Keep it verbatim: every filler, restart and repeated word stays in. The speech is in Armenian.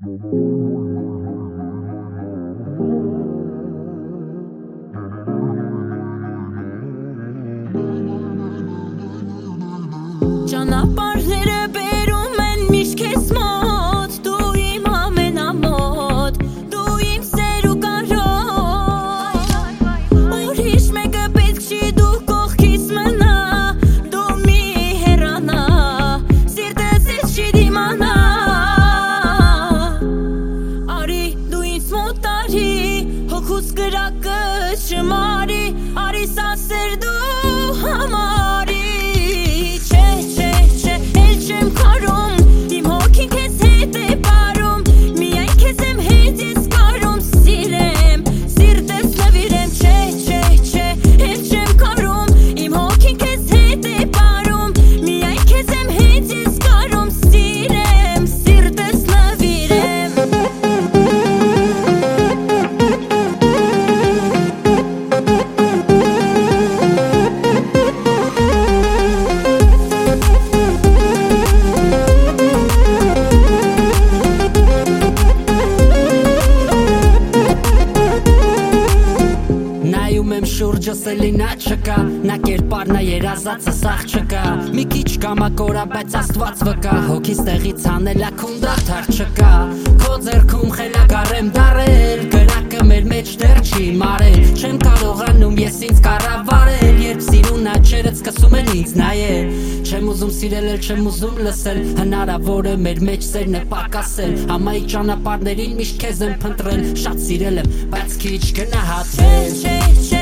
Ճանապարհները բերում են միշտ քեզ մոտ, դու իմ ամենամոտ, դու իմ սեր ու կարոտ, ուրիշ մեկը պետք չի դու կողքիս մնա, դու մի հեռանա, սիրտս ես չի դիմանա, արի դու ինձ մոտ արի, հոգուս կրակը չմարի, արի սա սեր դու համարի. Շուրջս էլի նա չկա, նա կերպարն է երազածը սաղ չկա, մի քիչ կամակորա բայց աստված վկա, հոգիս տեղից հանելա քուն դադար չկա, քո ձեռքում խելագար եմ դարել, կրակը մեր մեջ դեռ չի մարել, չեմ կարողանում ես ինձ կառավարել, երբ սիրուն աչքերդ սկսում են ինձ նայել, չեմ ուզում սիրել էլ չեմ ուզում լսել, հնարավոր է մեր մեջ սերն է պակասել, ամայի ճանապարհներին միշտ քեզ եմ փնտրել, շատ սիրել եմ, բայց քիչ գնահատել.